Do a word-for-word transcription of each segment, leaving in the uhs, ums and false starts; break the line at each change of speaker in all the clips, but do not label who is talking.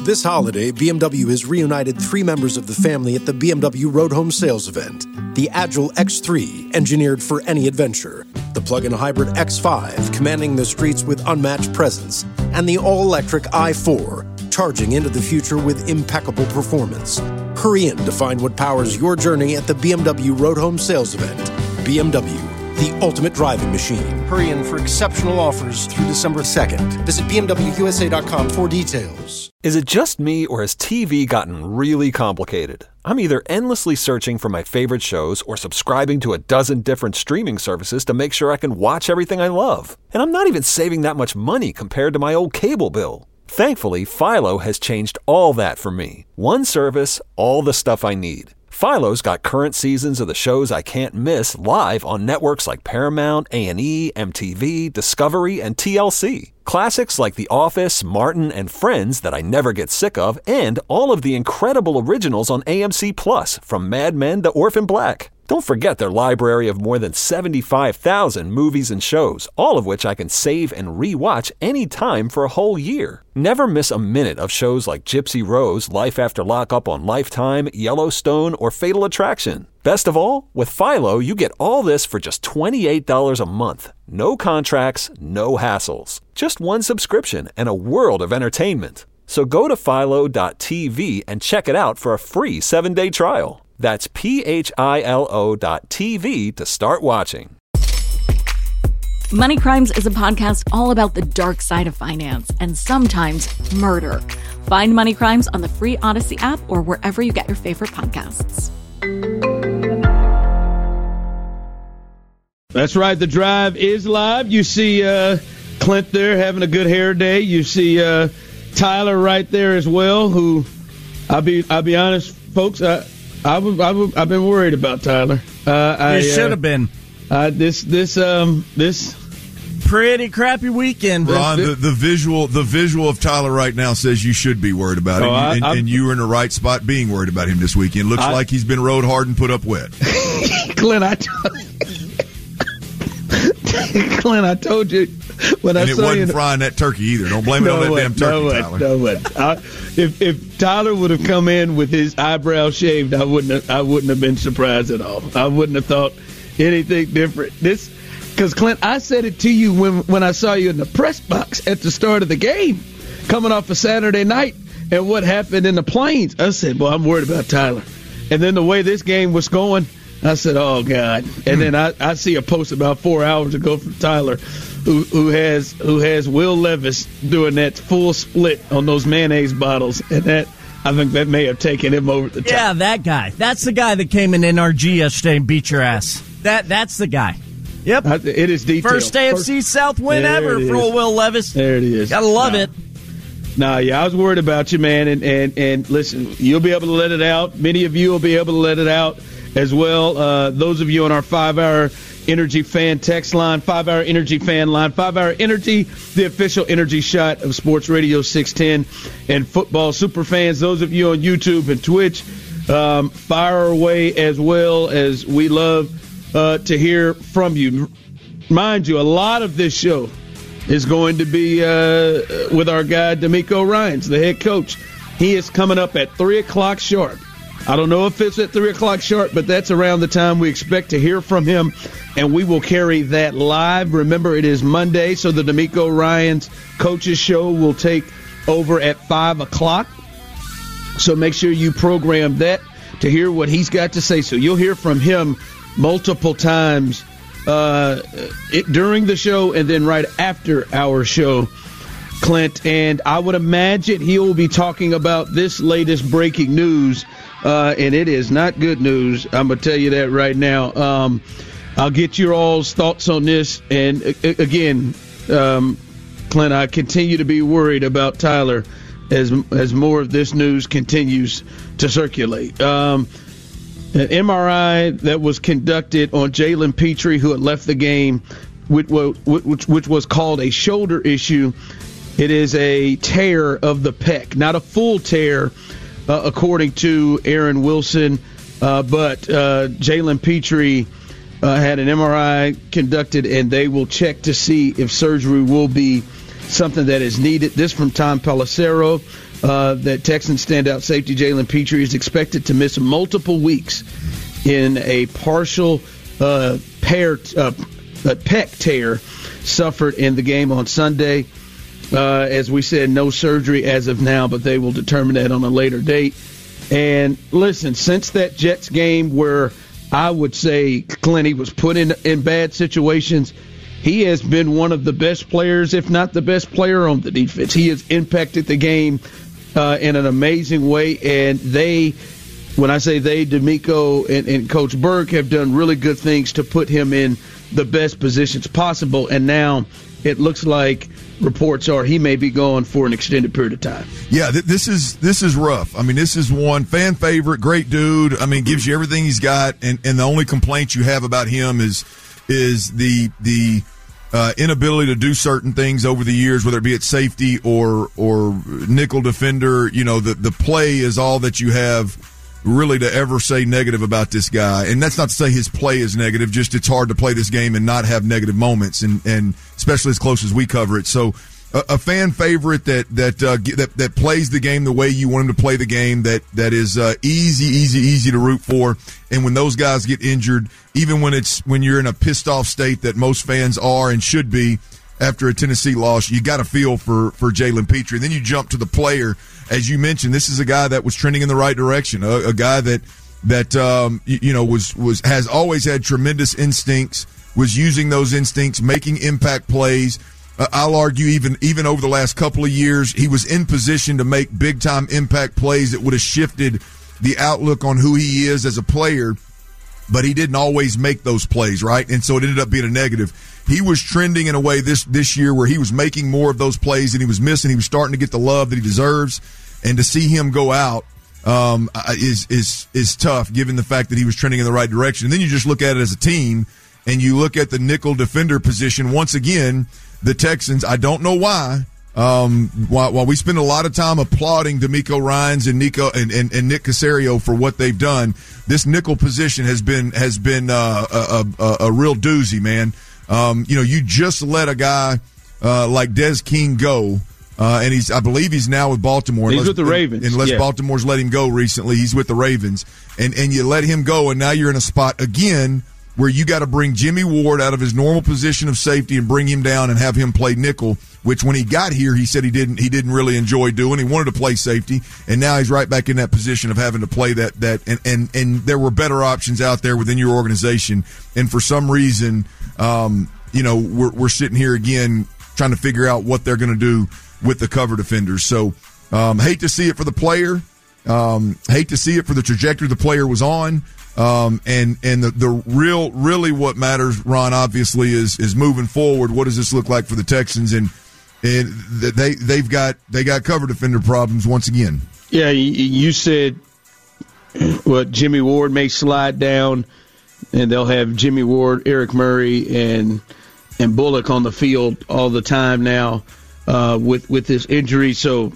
This holiday, B M W has reunited three members of the family at the B M W Road Home Sales event. The Agile X three, engineered for any adventure. The plug-in hybrid X five, commanding the streets with unmatched presence. And the all-electric i four, charging into the future with impeccable performance. Hurry in to find what powers your journey at the B M W Road Home Sales event. B M W, the ultimate driving machine. Hurry in for exceptional offers through December second. Visit B M W U S A dot com for details.
Is it just me, or has T V gotten really complicated? I'm either endlessly searching for my favorite shows or subscribing to a dozen different streaming services to make sure I can watch everything I love. And I'm not even saving that much money compared to my old cable bill. Thankfully, Philo has changed all that for me. One service, all the stuff I need. Philo's got current seasons of the shows I can't miss live on networks like Paramount, A and E, M T V, Discovery, and T L C. Classics like The Office, Martin, and Friends that I never get sick of, and all of the incredible originals on A M C Plus, from Mad Men to Orphan Black. Don't forget their library of more than seventy-five thousand movies and shows, all of which I can save and re-watch anytime for a whole year. Never miss a minute of shows like Gypsy Rose, Life After Lockup on Lifetime, Yellowstone, or Fatal Attraction. Best of all, with Philo, you get all this for just twenty-eight dollars a month. No contracts, no hassles. Just one subscription and a world of entertainment. So go to philo dot t v and check it out for a free seven-day trial. That's P H I L O dot T V to start watching.
Money Crimes is a podcast all about the dark side of finance and sometimes murder. Find Money Crimes on the free Odyssey app or wherever you get your favorite podcasts.
That's right. The Drive is live. You see uh, Clint there having a good hair day. You see uh, Tyler right there as well, who I'll be I'll be honest, folks, I, I was, I was, I've been worried about Tyler. Uh, I
should have uh, been.
Uh, this this um this
pretty crappy weekend.
Ron, the, the visual the visual of Tyler right now says you should be worried about him,
oh, I,
and,
I,
and you were in the right spot being worried about him this weekend. Looks
I,
like he's been rode hard and put up wet.
Clint, I told, Clint, I told you when
and
I
it
saw
wasn't
you,
frying that turkey either. Don't blame it
no
on that
way,
damn turkey,
no way,
Tyler.
No way. I, if if Tyler would have come in with his eyebrows shaved, I wouldn't have, I wouldn't have been surprised at all. I wouldn't have thought anything different. This. Because, Clint, I said it to you when when I saw you in the press box at the start of the game, coming off a Saturday night, and what happened in the Plains. I said, well, I'm worried about Tyler. And then the way this game was going, I said, oh, God. And then I, I see a post about four hours ago from Tyler who, who has who has Will Levis doing that full split on those mayonnaise bottles. And that, I think that may have taken him over the top.
Yeah, that guy. That's the guy that came in N R G yesterday and beat your ass. That That's the guy. Yep.
It is detailed.
First A F C South win
there
ever for old Will Levis.
There it is.
Gotta love
nah.
it.
Nah, yeah, I was worried about you, man. And, and, and listen, you'll be able to let it out. Many of you will be able to let it out as well. Uh, those of you on our five-hour Energy Fan text line, five-hour Energy Fan line, five-hour Energy, the official energy shot of Sports Radio six ten and football super fans. Those of you on YouTube and Twitch, um, fire away as well, as we love Uh, to hear from you. Mind you, a lot of this show is going to be uh, with our guy, D'Amico Ryans, the head coach. He is coming up at three o'clock sharp. I don't know if it's at three o'clock sharp, but that's around the time we expect to hear from him, and we will carry that live. Remember, it is Monday, so the D'Amico Ryans coaches show will take over at five o'clock. So make sure you program that to hear what he's got to say. So you'll hear from him multiple times uh, it, during the show and then right after our show, Clint. And I would imagine he will be talking about this latest breaking news, uh, and it is not good news. I'm going to tell you that right now. Um, I'll get your all's thoughts on this. And, uh, again, um, Clint, I continue to be worried about Tyler as, as more of this news continues to circulate. Um An M R I that was conducted on Jalen Petrie, who had left the game, which, which, which was called a shoulder issue. It is a tear of the pec, not a full tear, uh, according to Aaron Wilson. Uh, but uh, Jalen Petrie uh, had an M R I conducted, and they will check to see if surgery will be something that is needed. This from Tom Pelissero. uh, that Texans standout safety Jalen Pitre is expected to miss multiple weeks in a partial uh, pair, uh, pec tear suffered in the game on Sunday. Uh, as we said, no surgery as of now, but they will determine that on a later date. And listen, since that Jets game where I would say Clint, he was put in, in bad situations, he has been one of the best players, if not the best player on the defense. He has impacted the game uh, in an amazing way. And they, when I say they, D'Amico and, and Coach Burke have done really good things to put him in the best positions possible. And now it looks like reports are he may be gone for an extended period of time.
Yeah, th- this is this is rough. I mean, this is one fan favorite, great dude. I mean, gives you everything he's got, and, and the only complaint you have about him is is the the uh, inability to do certain things over the years, whether it be at safety or or nickel defender. You know, the the play is all that you have really to ever say negative about this guy. And that's not to say his play is negative, just it's hard to play this game and not have negative moments, and, and especially as close as we cover it. So a, a fan favorite that that, uh, that that plays the game the way you want him to play the game, that that is uh, easy, easy, easy to root for. And when those guys get injured, even when it's when you're in a pissed off state that most fans are and should be after a Tennessee loss, you got to feel for, for Jalen Pitre. And then you jump to the player. As you mentioned, this is a guy that was trending in the right direction, a, a guy that that um, you, you know was was has always had tremendous instincts, was using those instincts, making impact plays. Uh, I'll argue even even over the last couple of years, he was in position to make big time impact plays that would have shifted the outlook on who he is as a player. But he didn't always make those plays, right? And so it ended up being a negative. He was trending in a way this this year where he was making more of those plays and he was missing. He was starting to get the love that he deserves. And to see him go out um, is is is tough, given the fact that he was trending in the right direction. And then you just look at it as a team, and you look at the nickel defender position. Once again, the Texans, I don't know why, um, while, while we spend a lot of time applauding D'Amico Ryans and Nico and, and, and Nick Caserio for what they've done, this nickel position has been has been uh, a, a, a real doozy, man. Um, you know, you just let a guy uh, like Des King go. Uh, and he's, I believe he's now with Baltimore.
He's
unless,
with the Ravens.
Unless
yeah.
Baltimore's let him go recently, he's with the Ravens. And and you let him go, and now you're in a spot again where you got to bring Jimmy Ward out of his normal position of safety and bring him down and have him play nickel, which when he got here, he said he didn't he didn't really enjoy doing. He wanted to play safety, and now he's right back in that position of having to play that that and and, and there were better options out there within your organization, and for some reason, um, you know, we're we're sitting here again trying to figure out what they're going to do with the cover defenders. So um, hate to see it for the player. Um, hate to see it for the trajectory the player was on. Um, and and the, the real, really what matters, Ron, obviously, is is moving forward. What does this look like for the Texans? And and they they've got they got cover defender problems once again.
Yeah, you said what Jimmy Ward may slide down, and they'll have Jimmy Ward, Eric Murray, and and Bullock on the field all the time now. Uh, with with this injury, so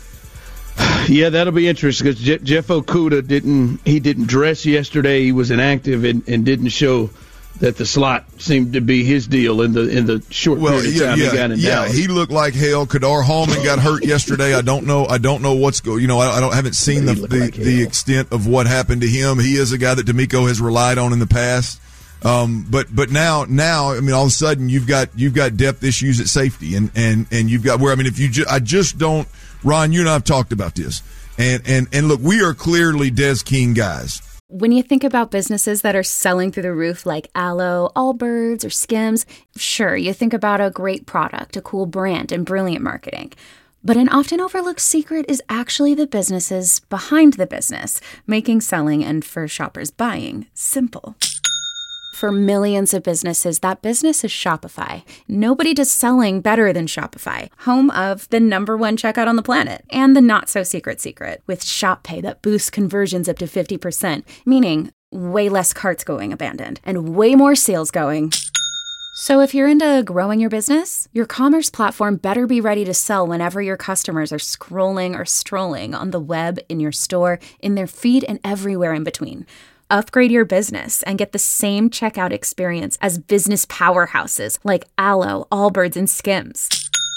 yeah, that'll be interesting because Je- Jeff Okudah didn't he didn't dress yesterday. He was inactive and, and didn't show that the slot seemed to be his deal in the in the short
well,
period of
yeah,
time
yeah,
he got in
yeah,
Dallas.
He looked like hell. Kadar Hallman got hurt yesterday. I don't know. I don't know what's going. You know, I, I don't haven't seen the the,
like
the extent of what happened to him. He is a guy that D'Amico has relied on in the past. Um, but but now now I mean all of a sudden you've got you've got depth issues at safety and, and, and you've got where I mean if you ju- I just don't Ron, you and I have talked about this and and and look, we are clearly Des King guys.
When you think about businesses that are selling through the roof like Aloe, Allbirds, or Skims, sure, you think about a great product, a cool brand, and brilliant marketing. But an often overlooked secret is actually the businesses behind the business, making selling and for shoppers buying simple. For millions of businesses, that business is Shopify. Nobody does selling better than Shopify, home of the number one checkout on the planet and the not-so-secret secret with Shop Pay that boosts conversions up to fifty percent, meaning way less carts going abandoned and way more sales going. So if you're into growing your business, your commerce platform better be ready to sell whenever your customers are scrolling or strolling on the web, in your store, in their feed, and everywhere in between. Upgrade your business and get the same checkout experience as business powerhouses like Aloe, Allbirds, and Skims.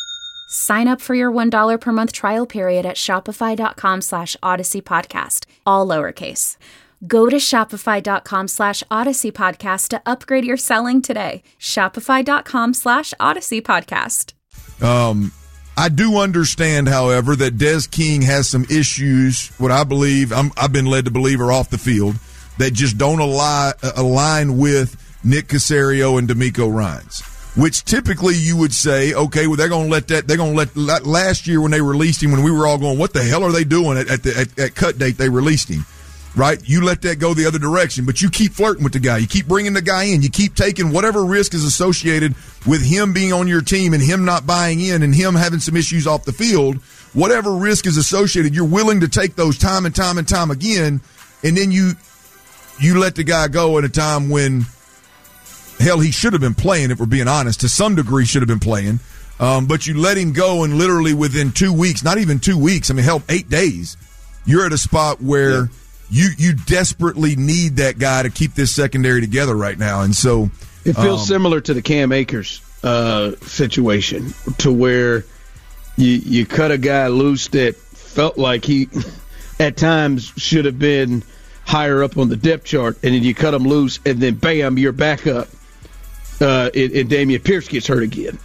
Sign up for your one dollar per month trial period at shopify.com slash Odyssey Podcast, all lowercase. Go to shopify.com slash Odyssey Podcast to upgrade your selling today. Shopify.com slash Odyssey Podcast.
Um, I do understand, however, that Des King has some issues, what I believe, I'm, I've been led to believe are off the field, that just don't align, align with Nick Caserio and D'Amico Ryans. Which typically you would say, okay, well, they're going to let that, they're going to let, last year when they released him, when we were all going, what the hell are they doing at, at the at, at cut date, they released him, right? You let that go the other direction, but you keep flirting with the guy. You keep bringing the guy in. You keep taking whatever risk is associated with him being on your team and him not buying in and him having some issues off the field. Whatever risk is associated, you're willing to take those time and time and time again, and then you you let the guy go at a time when, hell, he should have been playing, if we're being honest. To some degree, should have been playing. Um, but you let him go, and literally within two weeks, not even two weeks, I mean, hell, eight days, you're at a spot where yeah. you you desperately need that guy to keep this secondary together right now. And so
it feels
um,
similar to the Cam Akers uh, situation, to where you you cut a guy loose that felt like he, at times, should have been higher up on the depth chart, and then you cut him loose, and then bam, you're back up. Uh, and, and Dameon Pierce gets hurt again.